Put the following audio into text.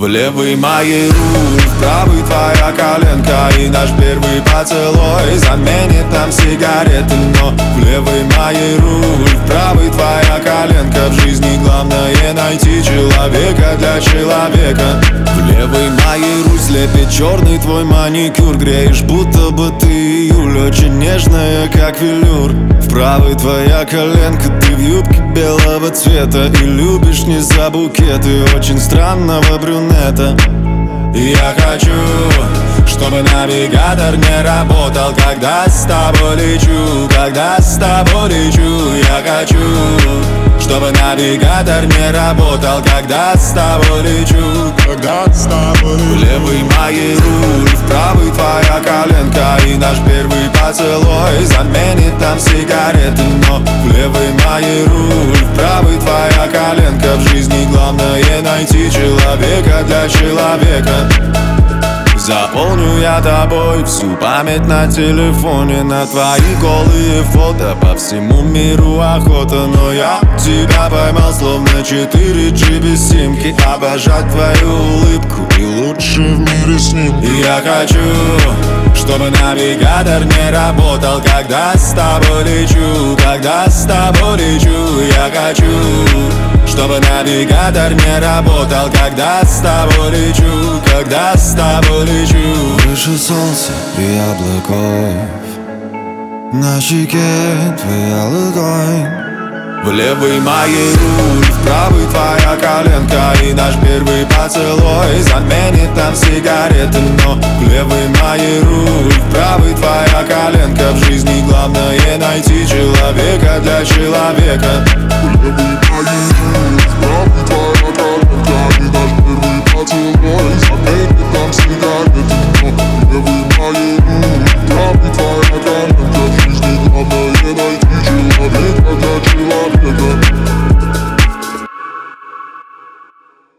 В левый моей руль, в правый твоя коленка. И наш первый поцелуй заменит нам сигареты. Но в левый моей руль, в правый твоя коленка. В жизни главное найти человека для человека. В левый моей руль слепит черный твой маникюр. Греешь, будто бы ты июль, очень нежная, как велюр. В правой твоя коленка, ты в юбке белого цвета. И любишь не за букеты очень странного брюнета. Я хочу, чтобы навигатор не работал, когда с тобой лечу, когда с тобой лечу. Я хочу, чтобы навигатор не работал, когда с тобой лечу, когда с тобой лечу. В левый моей руль, в правый твоя коленка. И наш первый поцелуй заменит нам сигареты. Но в левый моей руль, в правый твоя коленка. В жизни главное найти человека для человека. Заполню я тобой всю память на телефоне. На твои голые фото по всему миру охота. Но я тебя поймал словно 4G без симки. Обожать твою улыбку и лучше в мире снимки. Я хочу, чтобы навигатор не работал, когда с тобой лечу, когда с тобой лечу. Я хочу, чтобы навигатор не работал, когда с тобой лечу, когда с тобой лечу. Выше солнца и облаков, на щеке твоя ладонь. В левый моей руль, в правый твоя коленка. И наш первый поцелуй заменит нам сигареты. Но в левый моей руль, в правый твоя коленка. В жизни главное найти человека для человека.